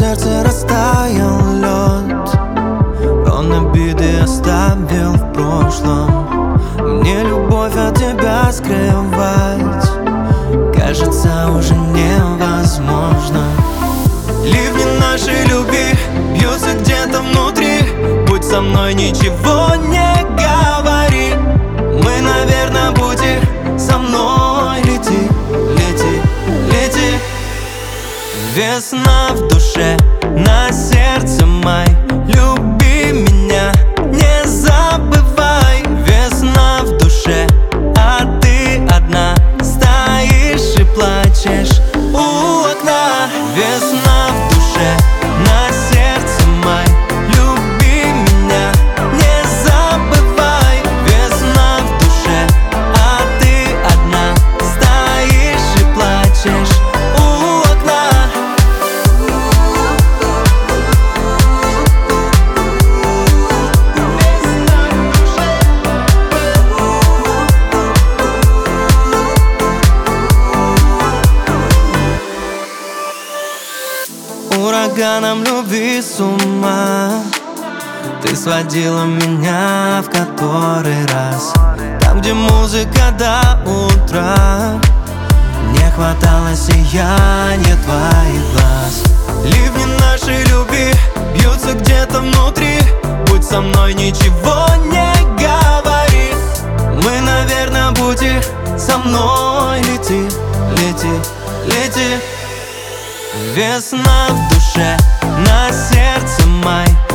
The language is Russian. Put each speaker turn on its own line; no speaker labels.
сердце растаял лед. Он обиды оставил в прошлом. Мне любовь от тебя скрывать, кажется, уже невозможно. Ливни нашей любви бьются где-то внутри. Будь со мной, ничего не говори. Мы на верном пути, со мной лети, лети, лети. Весна в душе, на сердце май. Люби меня, не забывай. Весна в душе, а ты одна стоишь и плачешь у окна. Весна в душе, на сердце май. Люби меня, не забывай. Весна в душе, а ты одна стоишь и плачешь у окна. Ураганом любви с ума ты сводила меня в который раз. Там, где музыка до утра, не хватало сияния твоих глаз. Ливни нашей любви бьются где-то внутри. Будь со мной, ничего не говори. Мы на верном пути, со мной лети, лети, лети. Весна в душе, на сердце май.